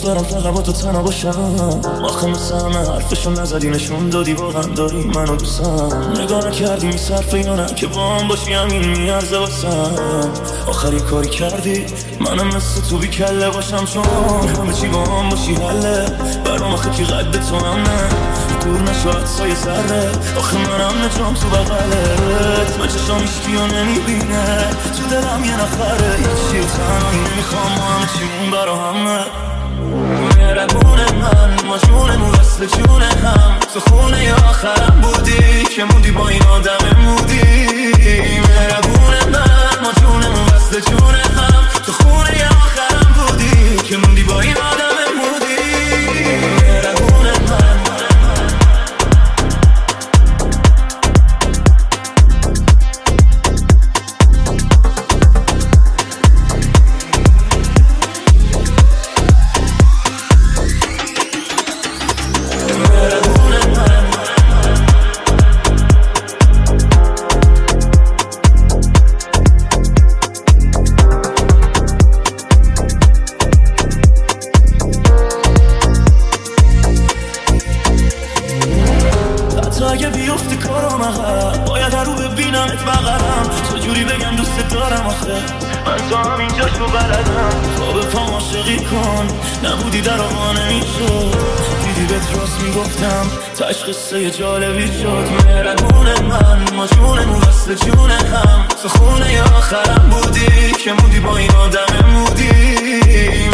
دارم فقط با تو تنها باشم. آخه مثل همه حرفشو نزدی نشون دادی واقعا داری منو دوستم. نگاه نکردی میصرفه یا نه که با هم باشی همین میارزه واسم. آخری کاری کردی منم مثل تو بی کله باشم چون همه چی با هم باشی حله. برام آخه کی قد تو هم نه دور نشد سایه ذره. آخه منم نجام تو بغلت من چشام هیچکی رو نمیبینه تو دلم یه نفره هیچی و تنهایی نمیخوام همه چیمون برا همه. مهربون من ما جونمون وصل جون هم تو خونه آخرم بودی که موندی با این آدم مودی. مهربون من ما جونمون وصل جون هم تو خونه آخرم بودی که موندی با این آدم مودی. مهربون من اگه بیفتی کارم عقب باید رو ببینمت بغلم. چجوری بگم دوست دارم آخه من تو همینجاشو بلدم. پا به پام عاشقی کن نبودی در آقا نمیشد. دیدی بهت راست میگفتم تاش قصه جالبی شد. مهربون من ما جونمون وصل جون هم تو خونه آخرم بودی که موندی با این آدم مودی.